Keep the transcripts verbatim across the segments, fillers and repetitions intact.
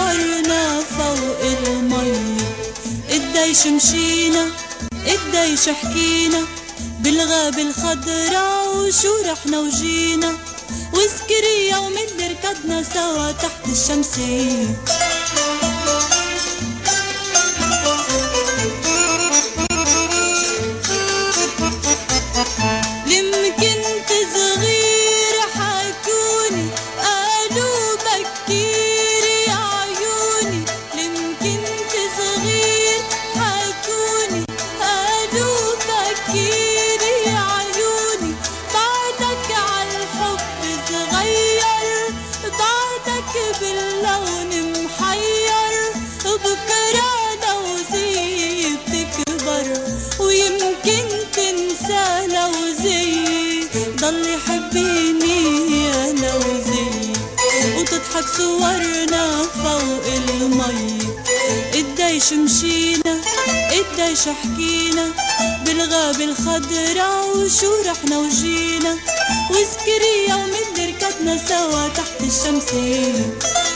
صورنا فوق المي، قديش مشينا قديش حكينا بالغابة الخضرا وشو رحنا وجينا، واذكري يوم اللي ركضنا سوا تحت الشمسية. لما كنت صغير حكوني قالوا بكير يا عيوني، لما كنت صغير حكوني قالوا بكير يا عيوني، بعدك عالحب صغير بعدك باللون محير، بكرة لو زي بتكبر ويمكن تنسى لو زي، ضل يحبيني يا لو زي، وتضحك صورنا فوق المي، قديش مشينا قديش حكينا بالغابة الخضرا وشو رحنا وجينا، واذكري يوم اللي ركضنا سوا تحت الشمسية.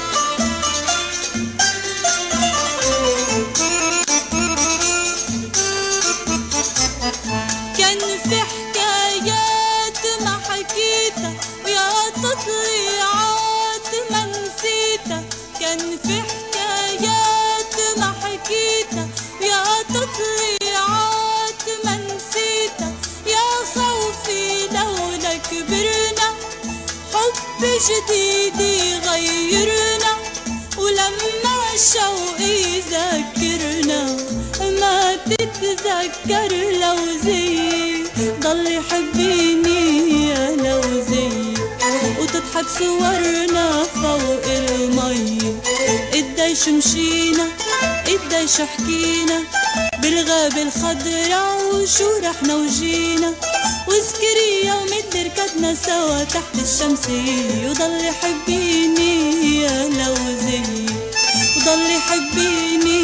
كان في حكايات ما حكيتها ويا تطليعات ما نسيتها، كان في حكايات ما حكيتها ويا تطليعات ما نسيتها، يا خوفي لولا كبرنا حب جديد يغيرنا، ولما الشوق يذكرنا ما تتذكر لو زي، ضل يحبيني يا لو زي، وتضحك صورنا فوق المي، قديش مشينا قديش حكينا بالغابة الخضرا وشو رحنا وجينا، واذكري يوم اللي ركضنا سوا تحت الشمسية، وضل يحبيني يا لو زي، وضل يحبيني